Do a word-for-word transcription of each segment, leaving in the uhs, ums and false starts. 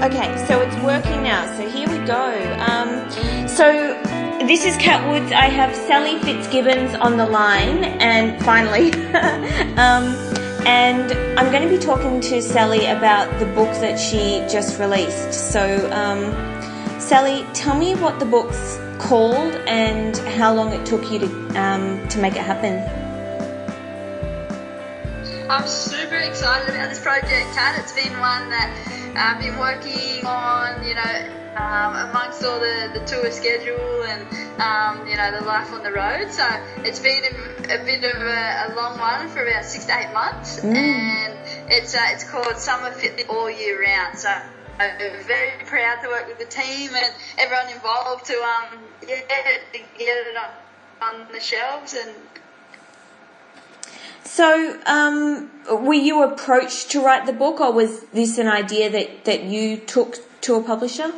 Okay, so it's working now. So here we go. Um, so this is Cat Woods. I have Sally Fitzgibbons on the line, and finally, um, and I'm going to be talking to Sally about the book that she just released. So, um, Sally, tell me what the book's called and how long it took you to um, to make it happen. I'm super excited about this project, Kat. It's been one that I've been working on, you know, um, amongst all the, the tour schedule and, um, you know, the life on the road. So it's been a, a bit of a, a long one for about six to eight months. Mm. And it's uh, it's called Summer Fitness All Year Round. So I'm very proud to work with the team and everyone involved to, um, yeah, to get it on, on the shelves. And So, um, were you approached to write the book, or was this an idea that, that you took to a publisher?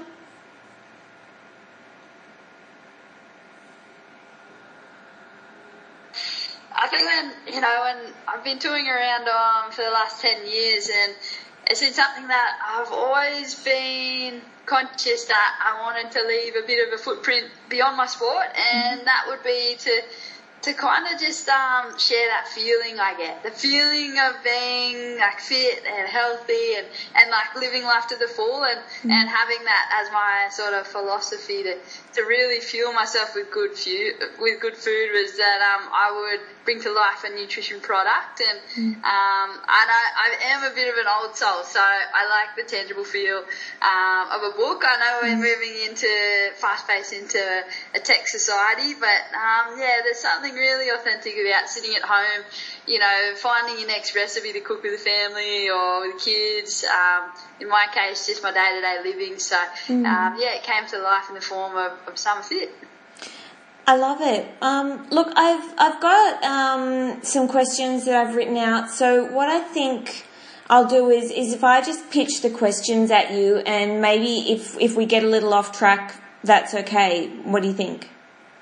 I think when, you know, when I've been touring around um, for the last ten years, and it's been something that I've always been conscious that I wanted to leave a bit of a footprint beyond my sport, and that would be to to kind of just um, share that feeling I get, the feeling of being like fit and healthy and, and like living life to the full, and, mm. and having that as my sort of philosophy to, to really fuel myself with good food, with good food was that um, I would bring to life a nutrition product, and mm. um, and I, I am a bit of an old soul, so I like the tangible feel um, of a book. I know we're moving into fast-paced into a tech society, but um, yeah, there's something really authentic about sitting at home, you know, finding your next recipe to cook with the family or with the kids. Um, in my case, just my day-to-day living. So, mm. um, yeah, it came to life in the form of, of Summer Fit. I love it. Um, look, I've I've got um, some questions that I've written out. So what I think I'll do is is if I just pitch the questions at you, and maybe if if we get a little off track, that's okay. What do you think?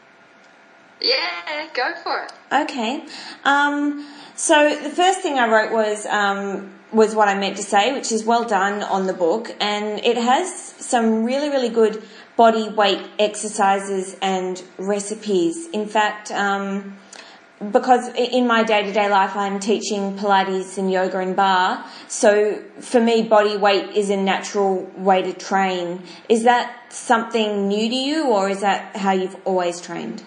Yeah, go for it. Okay. Um, so the first thing I wrote was um, was what I meant to say, which is well done on the book, and it has some really, really good body weight exercises and recipes. In fact, um, because in my day-to-day life I'm teaching Pilates and yoga and bar, so for me body weight is a natural way to train. Is that something new to you, or is that how you've always trained?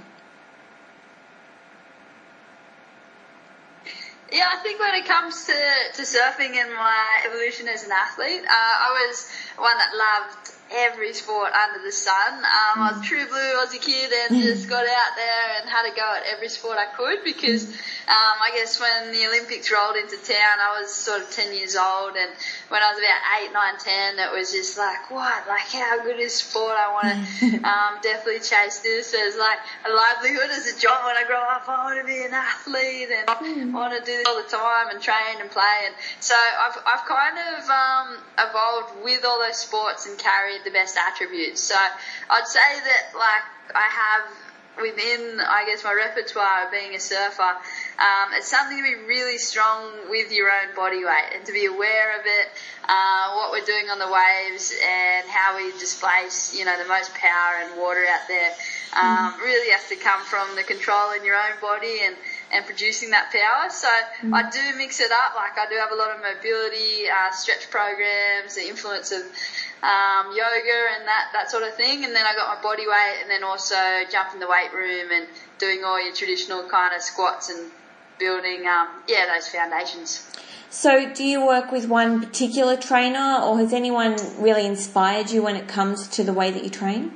Yeah, I think when it comes to, to surfing and my evolution as an athlete, uh, I was one that loved every sport under the sun. Um, I was a true blue Aussie kid and just got out there and had a go at every sport I could, because um, I guess when the Olympics rolled into town, I was sort of ten years old, and when I was about eight, nine, ten, it was just like, what? Like, how good is sport? I want to um, definitely chase this as like a livelihood, as a job when I grow up. I want to be an athlete and I want to do this all the time and train and play. And so I've, I've kind of um, evolved with all those sports and carried the best attributes. So I'd say that, like, I have within, I guess, my repertoire of being a surfer, um, it's something to be really strong with your own body weight and to be aware of it, uh, what we're doing on the waves and how we displace, you know, the most power and water out there. Um, mm. Really has to come from the control in your own body and, and producing that power. So mm. I do mix it up. Like, I do have a lot of mobility, uh, stretch programs, the influence of um, yoga and that, that sort of thing. And then I got my body weight, and then also jump in the weight room and doing all your traditional kind of squats and building, um, yeah, those foundations. So do you work with one particular trainer, or has anyone really inspired you when it comes to the way that you train?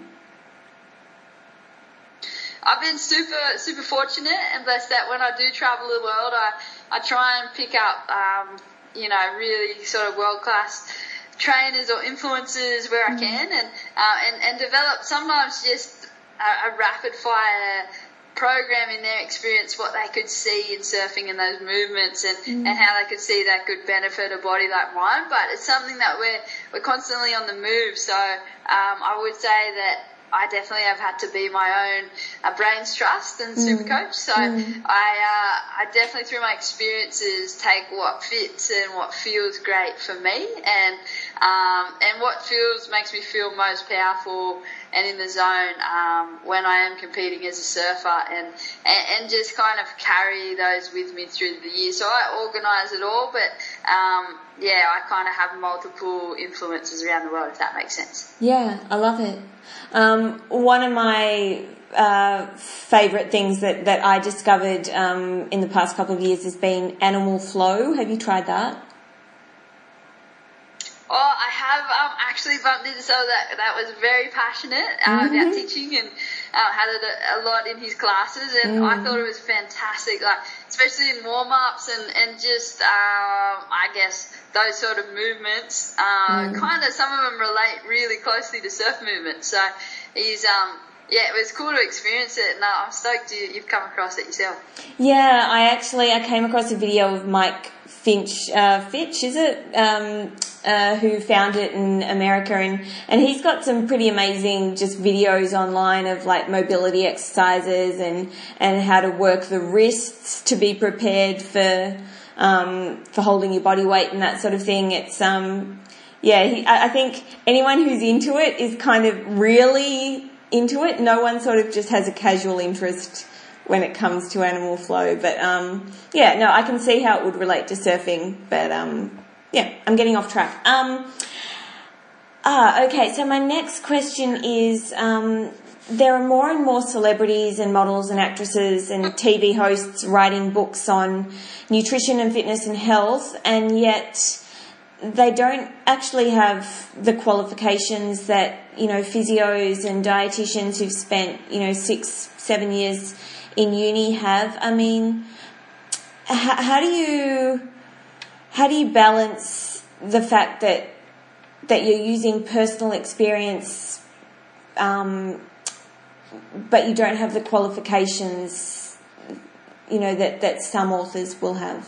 I've been super, super fortunate and blessed that when I do travel the world, I, I try and pick up, um, you know, really sort of world-class trainers or influencers where I can, and, uh, and, and develop sometimes just a, a rapid-fire program in their experience, what they could see in surfing and those movements, and, mm. and how they could see that could benefit a body like mine. But it's something that we're, we're constantly on the move. So um, I would say that I definitely have had to be my own uh, brain's trust and super Mm. coach. So Mm. I, uh, I definitely through my experiences take what fits and what feels great for me, and um, and what feels makes me feel most powerful and in the zone um, when I am competing as a surfer, and, and and just kind of carry those with me through the year. So I organise it all, but um, yeah, I kind of have multiple influences around the world, if that makes sense. Yeah, I love it. Um, one of my uh, favourite things that, that I discovered um, in the past couple of years has been Animal Flow. Have you tried that? Oh, I have um, actually bumped into someone that that was very passionate uh, Mm-hmm. about teaching, and uh, had it a, a lot in his classes, and Mm. I thought it was fantastic, like especially in warm-ups and, and just um, I guess those sort of movements, uh, Mm. kind of some of them relate really closely to surf movements. So he's um yeah, it was cool to experience it, and uh, I'm stoked you, you've come across it yourself. Yeah, I actually I came across a video of Mike Finch, uh, Fitch, is it? Um, uh, who found it in America, and, and he's got some pretty amazing just videos online of like mobility exercises and, and how to work the wrists to be prepared for um, for holding your body weight and that sort of thing. It's um yeah, he, I, I think anyone who's into it is kind of really into it. No one sort of just has a casual interest when it comes to Animal Flow, but um yeah, no, I can see how it would relate to surfing, but um yeah, I'm getting off track. Um ah okay, so my next question is um there are more and more celebrities and models and actresses and T V hosts writing books on nutrition and fitness and health, and yet they don't actually have the qualifications that, you know, physios and dietitians who've spent, you know, six, seven years in uni have. I mean, how, how do you, how do you balance the fact that, that you're using personal experience, um, but you don't have the qualifications, you know, that, that some authors will have?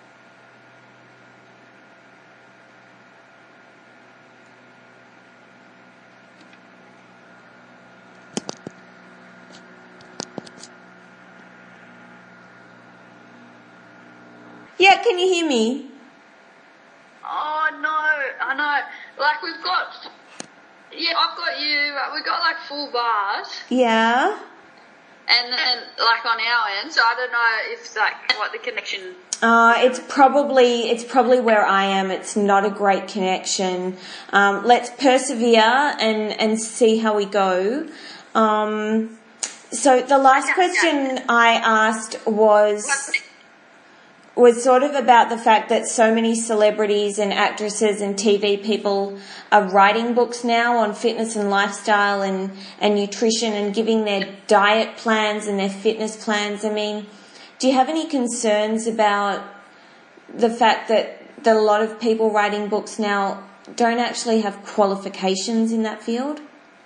Yeah, can you hear me? Oh no, I know. Like we've got, yeah, I've got you. uh, We've got like full bars, Yeah. and and like on our end. So I don't know if like what the connection. Uh, it's probably it's probably where I am. It's not a great connection. Um, let's persevere and, and see how we go. Um, so the last Okay, question I asked was was sort of about the fact that so many celebrities and actresses and T V people are writing books now on fitness and lifestyle and, and nutrition and giving their diet plans and their fitness plans. I mean, do you have any concerns about the fact that, that a lot of people writing books now don't actually have qualifications in that field?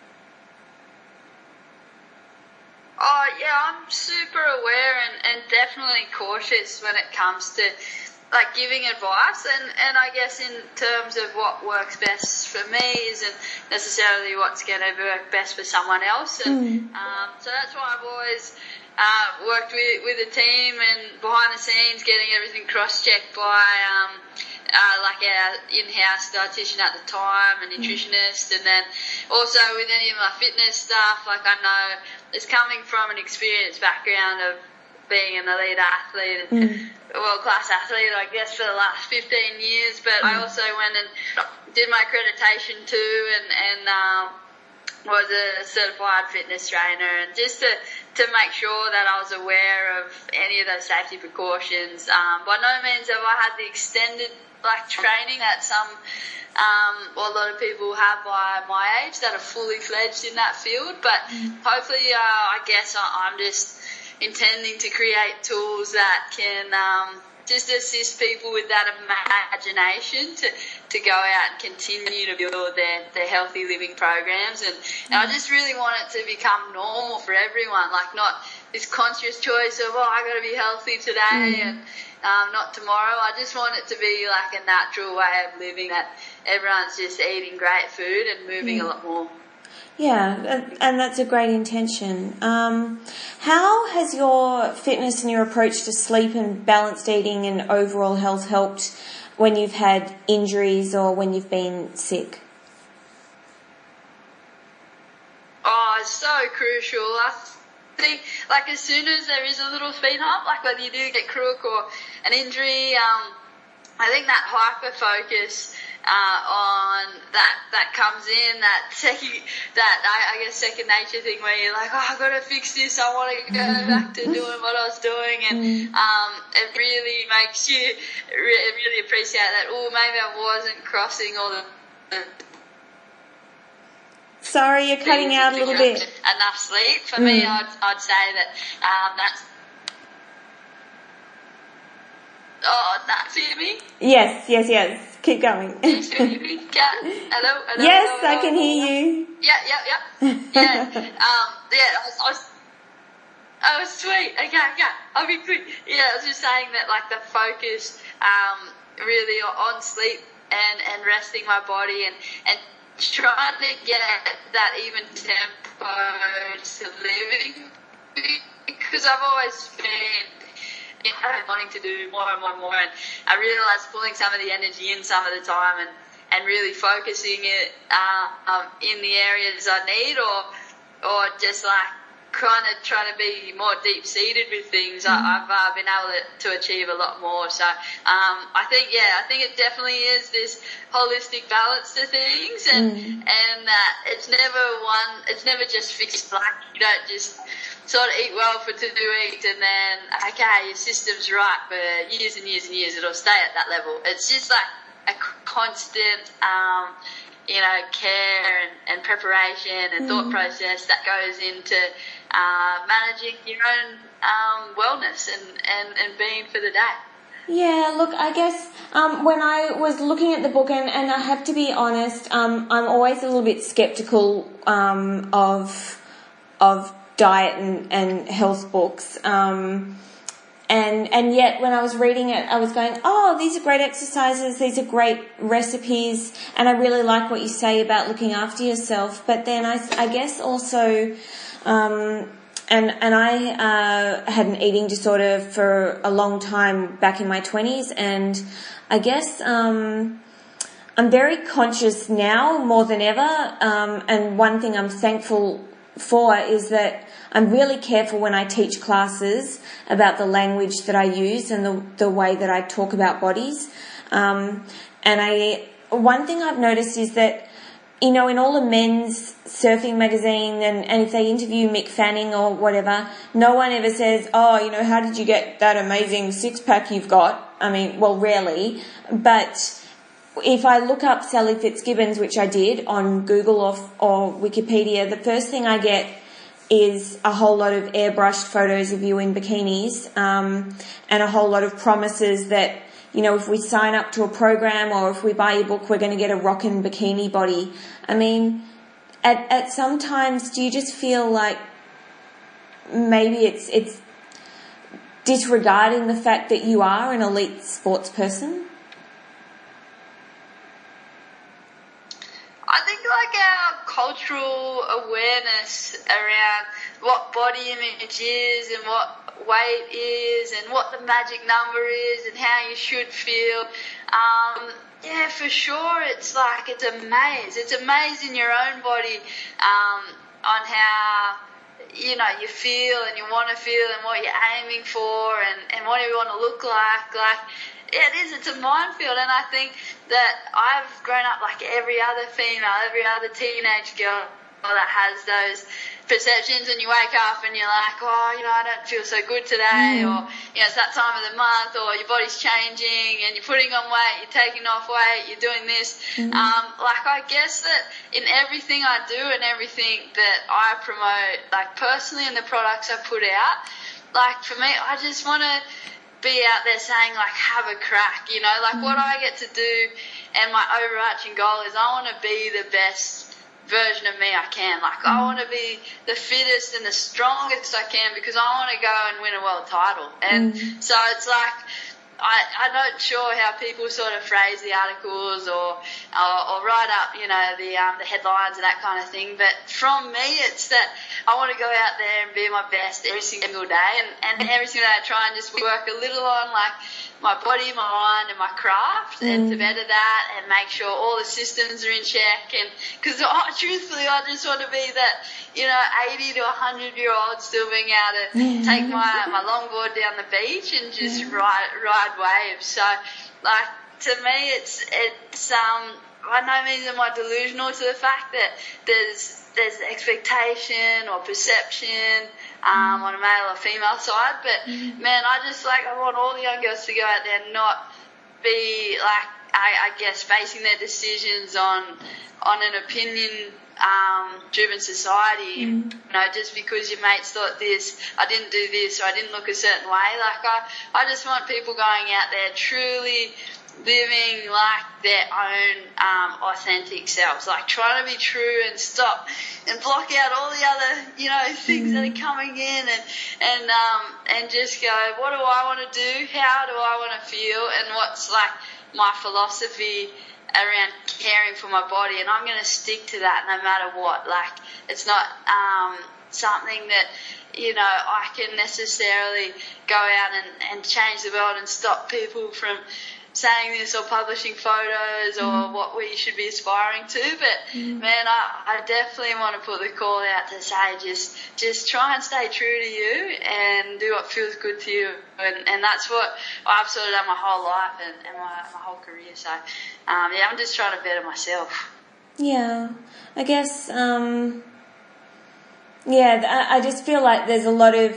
Oh yeah, I'm super aware and, and definitely cautious when it comes to like giving advice, and, and I guess in terms of what works best for me isn't necessarily what's going to work best for someone else, and Mm. um, so that's why I've always uh, worked with with a team and behind the scenes, getting everything cross-checked by um, uh, like our in-house dietitian at the time, a nutritionist, and then also with any of my fitness stuff, like I know it's coming from an experienced background of being an elite athlete and Mm. world-class athlete, I guess, for the last fifteen years, but I also went and did my accreditation too, and, and um, was a certified fitness trainer, and just to, to make sure that I was aware of any of those safety precautions. Um, by no means have I had the extended like training that some, um, well, a lot of people have by my age that are fully fledged in that field, but hopefully, uh, I guess I, I'm just intending to create tools that can um, just assist people with that imagination to, to go out and continue to build their, their healthy living programs. And, and I just really want it to become normal for everyone, like not this conscious choice of, oh, I got to be healthy today and um, not tomorrow. I just want it to be like a natural way of living, that everyone's just eating great food and moving a lot more. Yeah, and and that's a great intention. Um, how has your fitness and your approach to sleep and balanced eating and overall health helped when you've had injuries or when you've been sick? Oh, it's so crucial. I think, like, as soon as there is a little speed hump, like whether you do get crook or an injury, um, I think that hyper focus uh, on that that comes in, that second, that I, I guess second nature thing where you're like, oh, I've got to fix this. I want to go back to doing what I was doing, and um, it really makes you re- really appreciate that. Oh, maybe I wasn't crossing all the. the Sorry, you're cutting out a little bit. Enough sleep for mm. me. I'd I'd say that um, that's. Oh, that's hear me? Yes, yes, yes. Keep going. Can you hear me? Yeah. Hello, hello. Yes, hello, hello, I can hello. hear you. Yeah, yeah, yeah. Yeah. um. Yeah. I was. I was Oh, sweet. Okay, yeah. I'll be quick. Yeah, I was just saying that, like, the focus, um, really on sleep and, and resting my body and, and trying to get that even tempo to living, because I've always been, you know, wanting to do more and more and more, and I realised pulling some of the energy in some of the time and, and really focusing it uh, um, in the areas I need, or or just like kind of trying to be more deep-seated with things, mm-hmm. I, I've uh, been able to, to achieve a lot more. So um, I think, yeah, I think it definitely is this holistic balance to things, and mm-hmm. and uh, it's never one, it's never just fixed. Like, you don't just sort of eat well for two weeks and then, okay, your system's right for years and years and years, it'll stay at that level. It's just like a constant, um, you know, care and, and preparation and mm. thought process that goes into uh, managing your own um, wellness and, and, and being for the day. Yeah, look, I guess um, when I was looking at the book, and, and I have to be honest, um, I'm always a little bit sceptical um, of of diet and, and health books. Um, and and yet when I was reading it, I was going, oh, these are great exercises, these are great recipes, and I really like what you say about looking after yourself. But then I, I guess also... Um, And and I uh, had an eating disorder for a long time back in my twenties, and I guess um, I'm very conscious now more than ever. Um, and one thing I'm thankful for is that I'm really careful when I teach classes about the language that I use and the the way that I talk about bodies. Um, and I one thing I've noticed is that, you know, in all the men's surfing magazine, and, and if they interview Mick Fanning or whatever, no one ever says, oh, you know, how did you get that amazing six-pack you've got? I mean, well, rarely. But if I look up Sally Fitzgibbons, which I did, on Google or, or Wikipedia, the first thing I get is a whole lot of airbrushed photos of you in bikinis, um, and a whole lot of promises that, you know, if we sign up to a program or if we buy your book, we're going to get a rockin' bikini body. I mean, at at some times, do you just feel like maybe it's it's disregarding the fact that you are an elite sports person? I think like our cultural awareness around what body image is and what weight is and what the magic number is and how you should feel. Um, yeah, for sure, it's like it's a maze. It's a maze in your own body um, on how, you know, you feel and you want to feel and what you're aiming for and, and what you want to look like. Like, yeah, it is. It's a minefield, and I think that I've grown up like every other female, every other teenage girl that has those perceptions, and you wake up and you're like, oh, you know, I don't feel so good today, mm. or, you know, it's that time of the month, or your body's changing and you're putting on weight, you're taking off weight, you're doing this. Mm. Um, like, I guess that in everything I do and everything that I promote, like personally, and the products I put out, like for me, I just want to be out there saying, like, have a crack, you know, like mm. what I get to do, and my overarching goal is I want to be the best version of me I can. Like, mm. I want to be the fittest and the strongest I can because I want to go and win a world title. And mm. so it's like, I, I'm not sure how people sort of phrase the articles or or, or write up, you know, the um, the headlines and that kind of thing. But from me, it's that I want to go out there and be my best every single day, and, and every single day I try and just work a little on like my body, my mind, and my craft, mm. and to better that and make sure all the systems are in check. And because oh, truthfully, I just want to be that, you know, eighty to one hundred year old still being able to mm. take my my longboard down the beach and just mm. ride ride waves. So, like, to me, it's it's um by no means am I delusional to the fact that there's there's expectation or perception um, mm. on a male or female side, but mm. man, I just like I want all the young girls to go out there and not be like I, I guess basing their decisions on on an opinion um, driven society, mm. you know, just because your mates thought this, I didn't do this, or I didn't look a certain way. Like I, I just want people going out there truly living like their own um, authentic selves, like trying to be true and stop and block out all the other, you know, things mm. that are coming in, and and um and just go, what do I want to do? How do I want to feel? And what's like my philosophy around caring for my body, and I'm going to stick to that no matter what. Like, it's not um, something that, you know, I can necessarily go out and, and change the world and stop people from saying this or publishing photos or mm. what we should be aspiring to. But, mm. man, I, I definitely want to put the call out to say just just try and stay true to you and do what feels good to you. And, and that's what I've sort of done my whole life and, and my, my whole career. So, um, yeah, I'm just trying to better myself. Yeah, I guess, um, yeah, I, I just feel like there's a lot of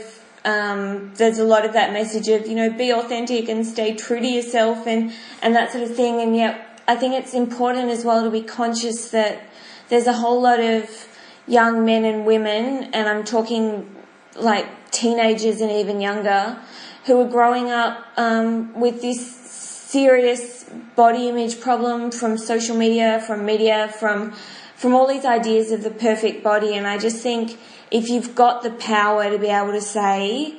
Um, there's a lot of that message of, you know, be authentic and stay true to yourself and, and that sort of thing. And yet I think it's important as well to be conscious that there's a whole lot of young men and women, and I'm talking like teenagers and even younger, who are growing up um, with this serious body image problem from social media, from media, from from all these ideas of the perfect body. And I just think if you've got the power to be able to say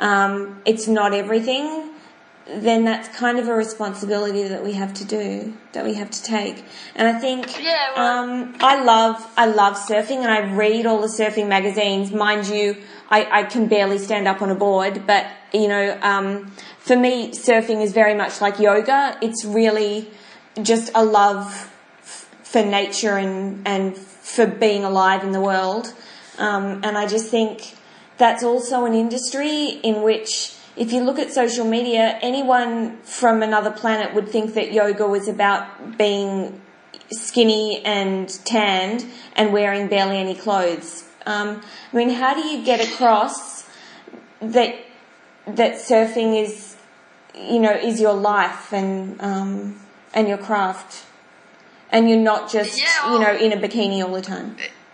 um, it's not everything, then that's kind of a responsibility that we have to do, that we have to take. And I think yeah, well, um, I love I love surfing, and I read all the surfing magazines. Mind you, I, I can barely stand up on a board, but you know, um, for me, surfing is very much like yoga. It's really just a love f- for nature and and for being alive in the world. Um, and I just think that's also an industry in which, if you look at social media, anyone from another planet would think that yoga was about being skinny and tanned and wearing barely any clothes. Um, I mean, how do you get across that that surfing is, you know, is your life and um, and your craft, and you're not just, yeah, well, you know, in a bikini all the time?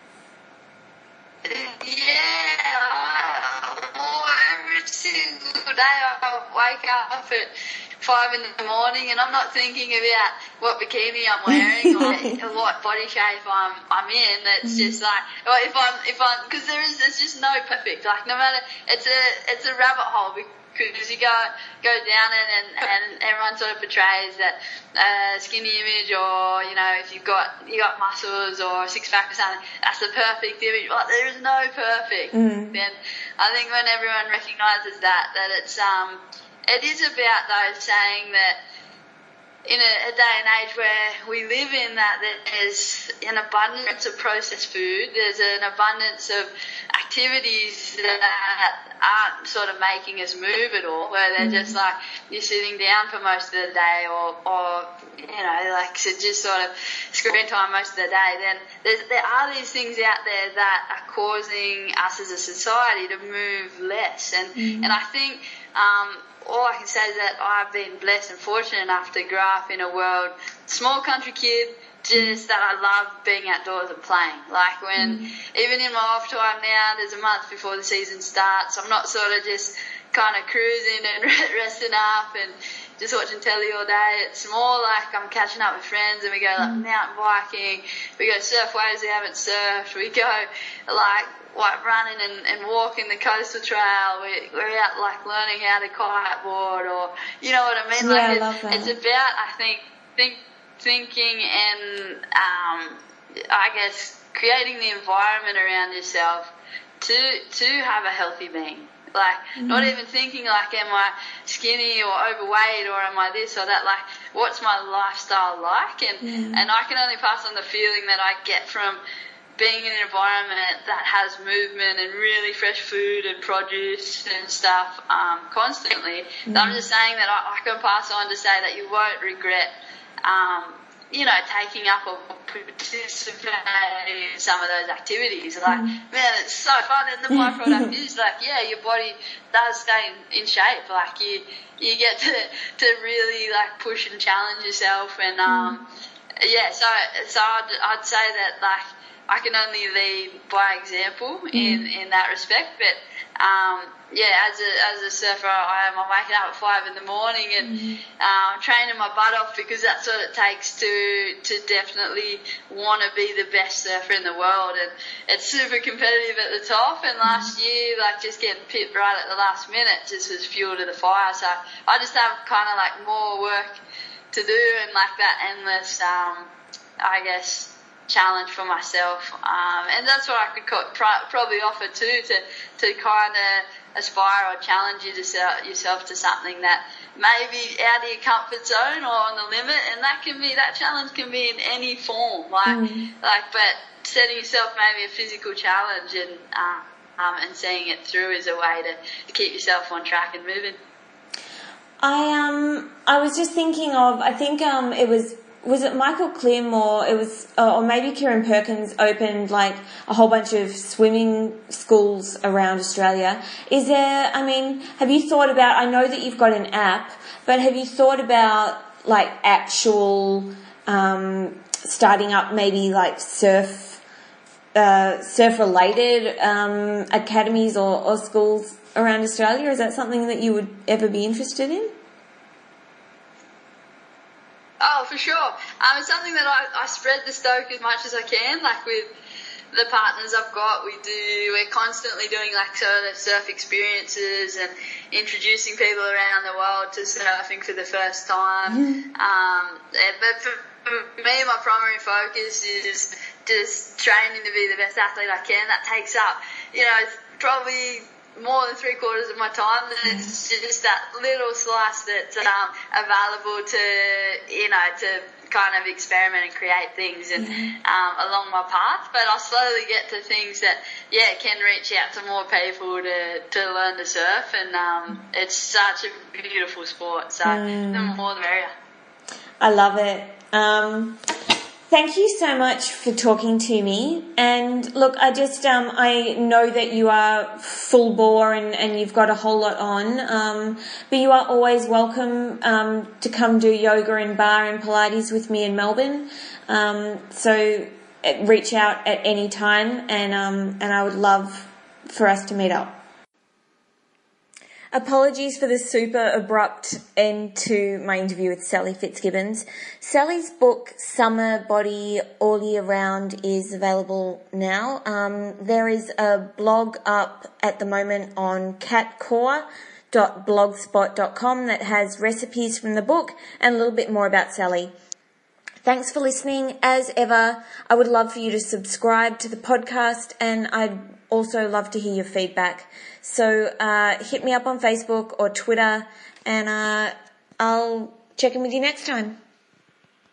Yeah, well, every single day I wake up at five in the morning and I'm not thinking about what bikini I'm wearing or what body shape I'm I'm in. It's mm-hmm. just like, well, if I'm if I'm because there is there's just no perfect. Like, no matter, it's a it's a rabbit hole. Because you go go down it and, and everyone sort of portrays that uh, skinny image, or, you know, if you've got you got muscles or a six pack or something, that's the perfect image. But there is no perfect. Mm. Then I think when everyone recognises that, that it's um it is about though saying that in a, a day and age where we live in, that there's an abundance of processed food, there's an abundance of activities that aren't sort of making us move at all, where they're mm-hmm. just like you're sitting down for most of the day, or, or you know, like so just sort of screen time most of the day, then there's, there are these things out there that are causing us as a society to move less. And, mm-hmm. and I think um, all I can say is that I've been blessed and fortunate enough to grow up in a world, small country kid, just that I love being outdoors and playing. Like when, mm. even in my off time now, there's a month before the season starts, I'm not sort of just kind of cruising and resting up and just watching telly all day. It's more like I'm catching up with friends and we go like mm. mountain biking, we go surf waves we haven't surfed, we go like like running and, and walking the coastal trail. We're, we're out like learning how to kiteboard, or you know what I mean. Yeah, like I it, love that. It's about I think think thinking and um, I guess creating the environment around yourself to to have a healthy being. Like, mm-hmm. not even thinking like, am I skinny or overweight, or am I this or that? Like, what's my lifestyle like? And yeah. and I can only pass on the feeling that I get from being in an environment that has movement and really fresh food and produce and stuff um, constantly. Mm-hmm. So I'm just saying that I, I can pass on to say that you won't regret um, you know, taking up or participating in some of those activities. Like, mm. man, it's so fun. And the byproduct is like, yeah, your body does stay in, in shape. Like, you you get to to really like push and challenge yourself. And um, mm. yeah, so so I'd I'd say that like I can only lead by example mm. in in that respect, but. Um, yeah, as a as a surfer, I am. I'm waking up at five in the morning and mm-hmm. um, training my butt off, because that's what it takes to to definitely want to be the best surfer in the world. And it's super competitive at the top. And last mm-hmm. year, like just getting pipped right at the last minute just was fuel to the fire. So I just have kind of like more work to do, and like that endless, um, I guess, challenge for myself, um, and that's what I could co- pr- probably offer too, to to kind of aspire or challenge you to set yourself to something that may be out of your comfort zone or on the limit, and that can be that challenge can be in any form, like mm. like but setting yourself maybe a physical challenge and um, um, and seeing it through is a way to, to keep yourself on track and moving. I um I was just thinking of I think um it was. Was it Michael Klim or it was, or maybe Kieran Perkins opened like a whole bunch of swimming schools around Australia. Is there, I mean, have you thought about, I know that you've got an app, but have you thought about like actual, um, starting up maybe like surf, uh, surf related, um, academies or, or schools around Australia? Is that something that you would ever be interested in? Oh, for sure. Um, it's something that I, I spread the stoke as much as I can. Like with the partners I've got, we do, we're constantly doing like sort of surf experiences and introducing people around the world to surfing for the first time. Mm-hmm. Um, but for, for me, my primary focus is just training to be the best athlete I can. That takes up, you know, probably more than three quarters of my time, and it's just that little slice that's um, available to, you know, to kind of experiment and create things and um, along my path. But I'll slowly get to things that, yeah, can reach out to more people to, to learn to surf, and um, it's such a beautiful sport, so mm. the more the merrier. I love it. Um, Thank you so much for talking to me. And look, I just, um, I know that you are full bore and, and you've got a whole lot on. Um, but you are always welcome, um, to come do yoga and bar and Pilates with me in Melbourne. Um, so reach out at any time, and, um, and I would love for us to meet up. Apologies for the super abrupt end to my interview with Sally Fitzgibbons. Sally's book, Summer Body All Year Round, is available now. Um, there is a blog up at the moment on catcore dot blogspot dot com that has recipes from the book and a little bit more about Sally. Thanks for listening. As ever, I would love for you to subscribe to the podcast, and I'd also love to hear your feedback. So uh, hit me up on Facebook or Twitter, and uh, I'll check in with you next time.